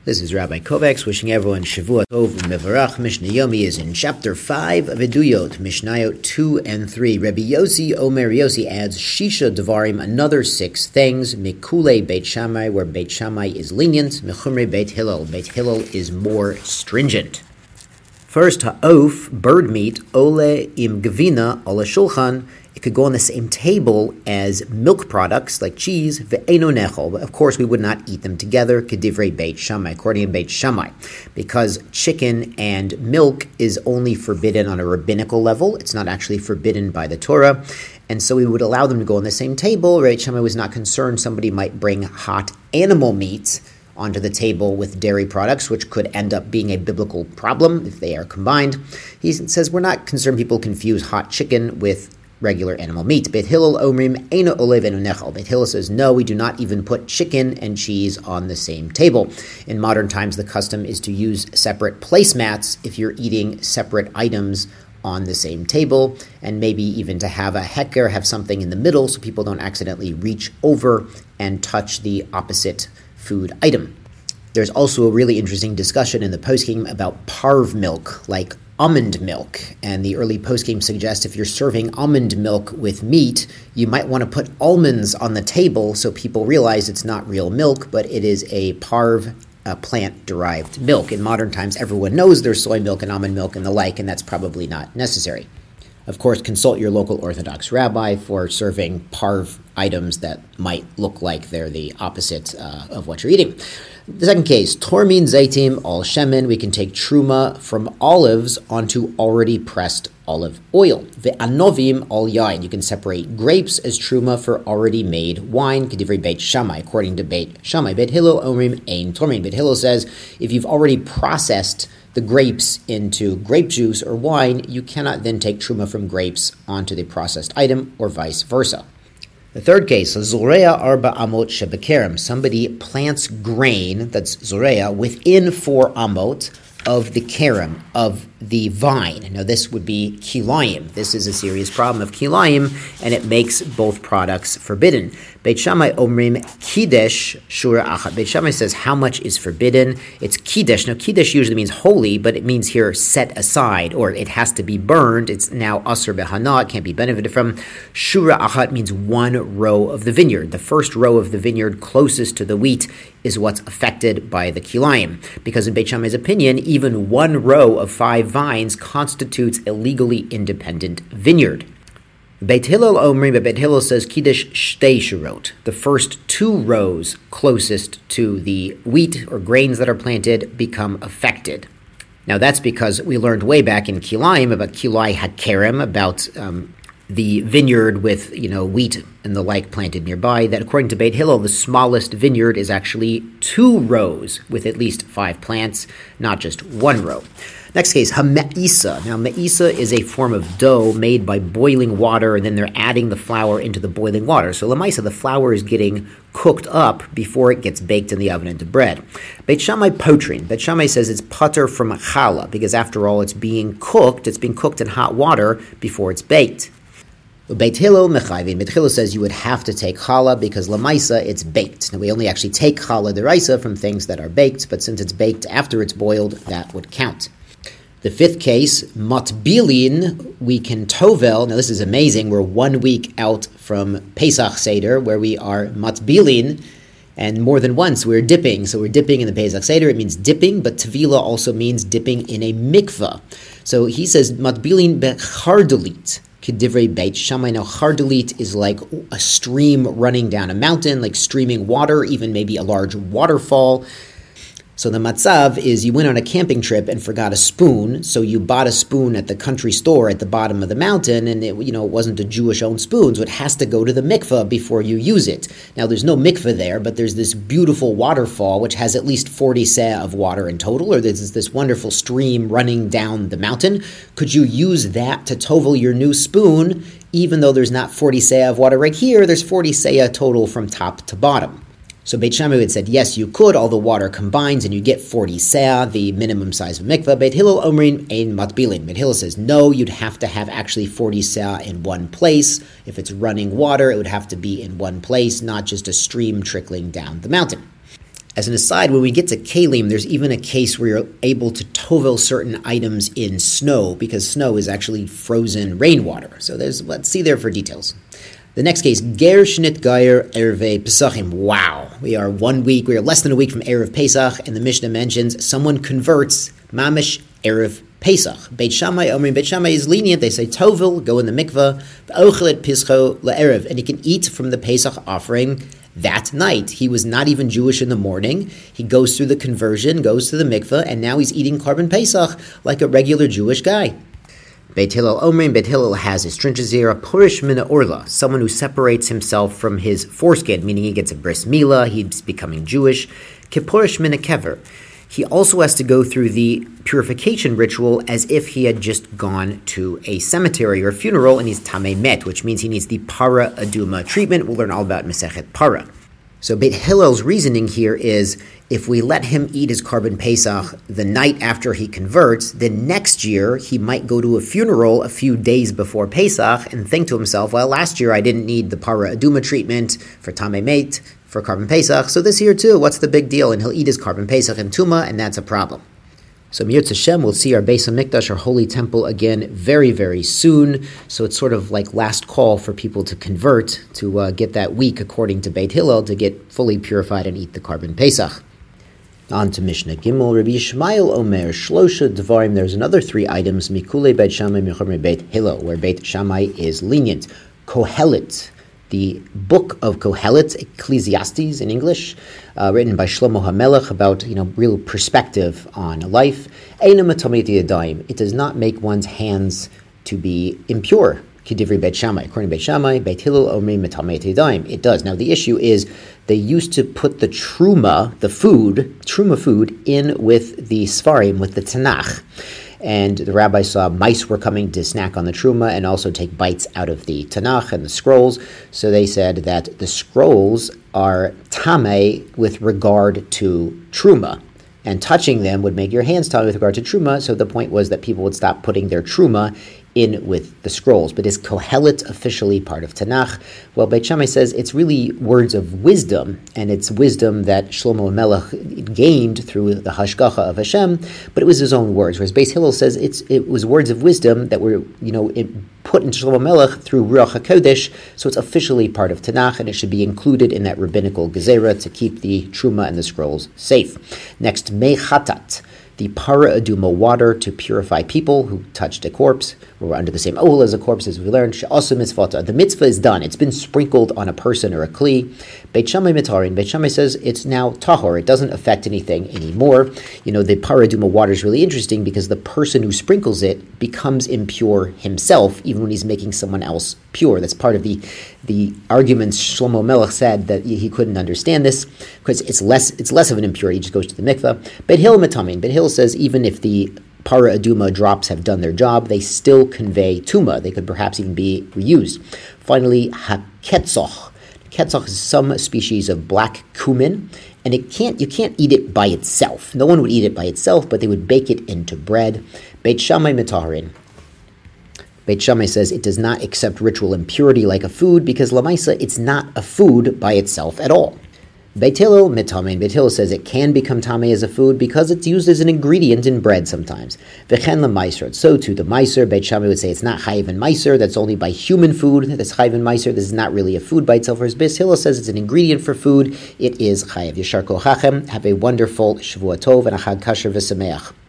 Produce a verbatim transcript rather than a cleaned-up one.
This is Rabbi Kovacs wishing everyone Shavua Tov Mevarach. Mishnah Yomi is in chapter five of Eduyot, Mishnayot two and three. Rabbi Yossi Omer Yossi adds Shisha Devarim, another six things. Mikule Beit Shammai, where Beit Shammai is lenient. Mechumre Beit Hillel, Beit Hillel is more stringent. First, ha'of, bird meat, ole im gevina, ole shulchan. It could go on the same table as milk products like cheese, ve'eno nechol. But of course, we would not eat them together, kedivrei Beit Shammai, according to Beit Shammai, because chicken and milk is only forbidden on a rabbinical level. It's not actually forbidden by the Torah. And so we would allow them to go on the same table. Beit Shammai was not concerned somebody might bring hot animal meat onto the table with dairy products, which could end up being a biblical problem if they are combined. He says we're not concerned people confuse hot chicken with regular animal meat. Beit Hillel omrim eino ole ve'eno nechol. Beit Hillel says no, we do not even put chicken and cheese on the same table. In modern times, the custom is to use separate placemats if you're eating separate items on the same table, and maybe even to have a heker, have something in the middle so people don't accidentally reach over and touch the opposite food item. There's also a really interesting discussion in the poskim about parv milk, like almond milk. And the early poskim suggest if you're serving almond milk with meat, you might want to put almonds on the table so people realize it's not real milk, but it is a parv, a plant-derived milk. In modern times, everyone knows there's soy milk and almond milk and the like, and that's probably not necessary. Of course, consult your local Orthodox rabbi for serving parv items that might look like they're the opposite uh, of what you're eating. The second case, Tormin Zaitim al Shemen, we can take truma from olives onto already pressed olive oil. Ve'anovim al yain, you can separate grapes as truma for already made wine. Kedivrei Beit Shammai, according to Beit Shammai. Beit Hillel omrim ein tormin. Beit Hillel says if you've already processed the grapes into grape juice or wine, you cannot then take truma from grapes onto the processed item, or vice versa. The third case, zorea arba amot shebekerem. Somebody plants grain, that's zorea, within four amot of the kerem, of the vine. Now this would be kilayim. This is a serious problem of kilayim, and it makes both products forbidden. Beit Shammai omrim kidesh shura achat. Beit Shammai says how much is forbidden. It's kidesh. Now kidesh usually means holy, but it means here set aside, or it has to be burned. It's now asur behana. It can't be benefited from. Shura achat means one row of the vineyard. The first row of the vineyard closest to the wheat is what's affected by the kilayim, because in Beit Shammai's opinion, even one row of five vines constitutes a legally independent vineyard. Beit Hillel omrim, but Beit Hillel says kiddush shtei shurot. The first two rows closest to the wheat or grains that are planted become affected. Now that's because we learned way back in Kilayim about Kilai HaKerem, about um, the vineyard with, you know, wheat and the like planted nearby, that according to Beit Hillel, the smallest vineyard is actually two rows with at least five plants, not just one row. Next case, ha-me'isa. Now, me'isa is a form of dough made by boiling water, and then they're adding the flour into the boiling water. So, lamaisa, the flour is getting cooked up before it gets baked in the oven into bread. Beit Shammai potrin. Beit Shammai says it's putter from challah, because after all, it's being cooked. It's being cooked in hot water before it's baked. Beit Hillel mechayvin. Beit Hillel says you would have to take challah because lamaisa it's baked. Now we only actually take challah deraisa from things that are baked, but since it's baked after it's boiled, that would count. The fifth case, matbilin, we can tovel. Now this is amazing. We're one week out from Pesach Seder, where we are matbilin, and more than once we're dipping. So we're dipping in the Pesach Seder. It means dipping, but tevila also means dipping in a mikvah. So he says matbilin bechardalit. Kedivrei Beit Shammai. Now, chardalit is like a stream running down a mountain, like streaming water, even maybe a large waterfall. So the matzav is you went on a camping trip and forgot a spoon, so you bought a spoon at the country store at the bottom of the mountain, and it, you know, it wasn't a Jewish-owned spoon, so it has to go to the mikveh before you use it. Now, there's no mikveh there, but there's this beautiful waterfall, which has at least forty seah of water in total, or there's this wonderful stream running down the mountain. Could you use that to tovel your new spoon, even though there's not forty seah of water right here? There's forty seah total from top to bottom. So Beit Shammai had said, yes, you could, all the water combines, and you get forty seah, the minimum size of mikveh. Beit Hillel omrin ein matbilin. Beit Hillel says, no, you'd have to have actually forty seah in one place. If it's running water, it would have to be in one place, not just a stream trickling down the mountain. As an aside, when we get to Kalim, there's even a case where you're able to tovel certain items in snow, because snow is actually frozen rainwater. So there's, let's see there for details. The next case, Ger Shnit Gayer Ereve Pesachim. Wow, we are one week, we are less than a week from Erev Pesach, and the Mishnah mentions someone converts Mamish Erev Pesach. Beit Shammai, Omrim, Beit Shammai is lenient. They say Tovel, go in the mikveh, Ochelet Pischo LaErev, and he can eat from the Pesach offering that night. He was not even Jewish in the morning. He goes through the conversion, goes to the mikveh, and now he's eating Korban Pesach like a regular Jewish guy. Beit Hillel Omrim, Beit Hillel has a stringent zera, Purish Mina Orla, someone who separates himself from his foreskin, meaning he gets a bris milah, he's becoming Jewish. Kipurish Mina Kever. He also has to go through the purification ritual as if he had just gone to a cemetery or a funeral, and he's tamei met, which means he needs the para aduma treatment. We'll learn all about Masechet Para. So Beit Hillel's reasoning here is, if we let him eat his Korban Pesach the night after he converts, then next year he might go to a funeral a few days before Pesach and think to himself, well, last year I didn't need the para aduma treatment for tamei met, for Korban Pesach, so this year too, what's the big deal? And he'll eat his Korban Pesach and Tumah, and that's a problem. So Mirz Hashem, we'll see our Beis HaMikdash, our holy temple, again very, very soon. So it's sort of like last call for people to convert, to uh, get that week, according to Beit Hillel, to get fully purified and eat the Korban Pesach. On to Mishnah Gimel, Rabbi Yishmael Omer, Shlosha Devarim, there's another three items, Mikule Beit Shammai, Michomri Beit Hillel, where Beit Shammai is lenient. Kohelet, the book of Kohelet, Ecclesiastes in English, uh, written by Shlomo HaMelech, about, you know, real perspective on life. Eina matameti yadayim. It does not make one's hands to be impure. Kidivri Beit Shammai. According to Beit Shammai, Beit Hillel omri matameti yadayim. It does. Now the issue is they used to put the truma, the food, truma food, in with the Sfarim, with the Tanakh. And the rabbi saw mice were coming to snack on the truma and also take bites out of the Tanakh and the scrolls. So they said that the scrolls are tamei with regard to truma, and touching them would make your hands tamei with regard to truma. So the point was that people would stop putting their truma in with the scrolls. But is Kohelet officially part of Tanakh? Well, Beit Shammai says it's really words of wisdom, and it's wisdom that Shlomo HaMelech gained through the Hashgacha of Hashem, but it was his own words. Whereas Beis Hillel says it's it was words of wisdom that were, you know, it, put into Shlomo HaMelech through Ruach HaKodesh, so it's officially part of Tanakh, and it should be included in that rabbinical gezerah to keep the Truma and the scrolls safe. Next, Mei Chatat, the para aduma, water to purify people who touched a corpse, or were under the same ohel as a corpse, as we learned. She'asa mitzvata, the mitzvah is done. It's been sprinkled on a person or a kli. Beit Shammai mitarin, Beit Shammai says it's now tahor. It doesn't affect anything anymore. You know, the para aduma water is really interesting because the person who sprinkles it becomes impure himself, even when he's making someone else pure. That's part of the the arguments Shlomo Melech said that he couldn't understand this because it's less it's less of an impurity. He just goes to the mikveh. Beit Hillel mitamin. Beit Hillel says even if the para aduma drops have done their job, they still convey tuma. They could perhaps even be reused. Finally, haketzoch. Ketzoch is some species of black cumin, and it can't you can't eat it by itself. No one would eat it by itself, but they would bake it into bread. Beit Shammai mitaharin. Beit Shammai says it does not accept ritual impurity like a food because lamaisa, it's not a food by itself at all. Beit Hillel mitamein. Beit Hillel says it can become tamei as a food because it's used as an ingredient in bread sometimes. V'chen lemaiser. So too the meiser. Beit Shammai would say it's not chayiv and meiser. That's only by human food. That's chayiv and meiser. This is not really a food by itself. Whereas Beit Hillel says it's an ingredient for food. It is chayiv. Yishar kochachem. Have a wonderful Shavua Tov and a Chag Kasher v'Sameach.